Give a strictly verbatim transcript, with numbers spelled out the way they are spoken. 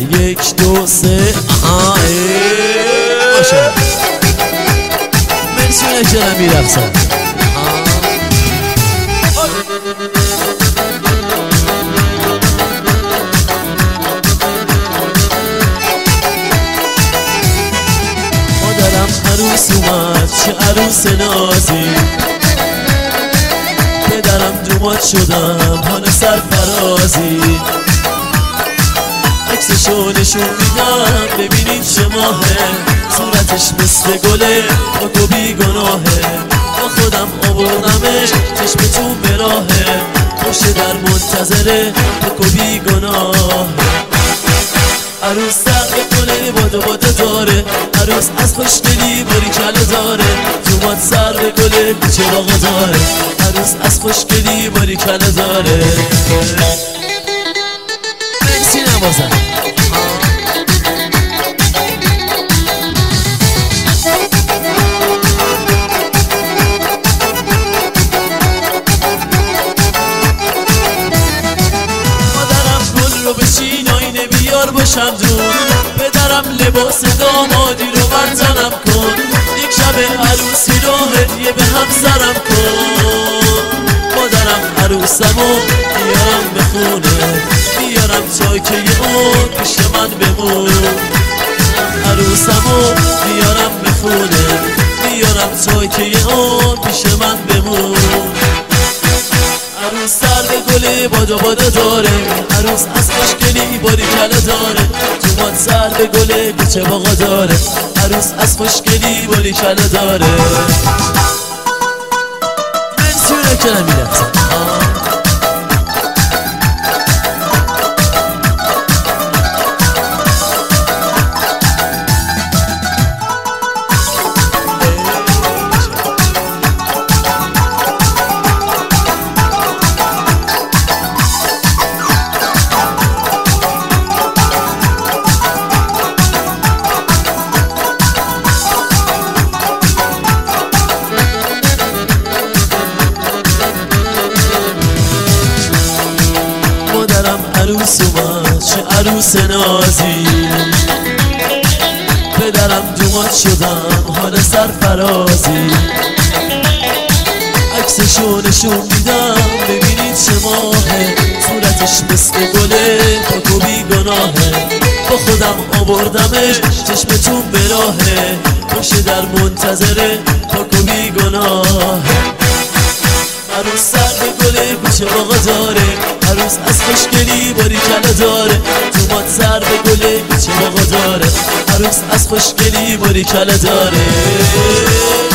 یک دو سه آها باشه مرسی نکرم میرقصم مادرم عروس اومد چه عروس نازی، پدرم دومات شدم حال سرفرازی، عکسشو نشون میدم ببینید چه ماهه، صورتش مثل گله پاک و بیگناهه، با خودم آوردمش چشمتون به راهه، پشت در منتظره پاک و بیگناهه. عروس سرق گله بادو بادو داره، عروس از خوشگلی باریکلا داره، دومات سر به گله کوچه باغا داره، عروس از خوشگلی باریکلا داره. مرسی نوازم مادرم گل رو بچین آینه بیار باشم دون، پدرم لباس دامادی رو برزنم کن، یک شب عروسی رو هدیه به هم سرم کن. مادرم عروسمو بیارم به خونه، بیارم تا که یه اون پیش من بمون، عروسمو بیارم به خونه، بیارم تا که یه اون پیش من بمون. عروس سر به گله بادو بادو داره، عروس از خوشگلی باریکلا داره، دومات سر به گله کوچه باغا داره، عروس از خوشگلی باریکلا داره. مرسی نکنم میرقصم عروس اومد چه عروس نازی، پدرم دومات شدم حال سرفرازی، عکسشو نشون میدم ببینید چه ماهه، صورتش مثل گله پاک و بیگناهه، با خودم آوردمش چشمتون به راهه، پشت در منتظره پاک و بیگناهه. عروس سر به گله کوچه باغا داره، عروس از خوشگلی باریکلا داره، دومات سر به گله کوچه باغا داره، عروس از خوشگلی باریکلا داره.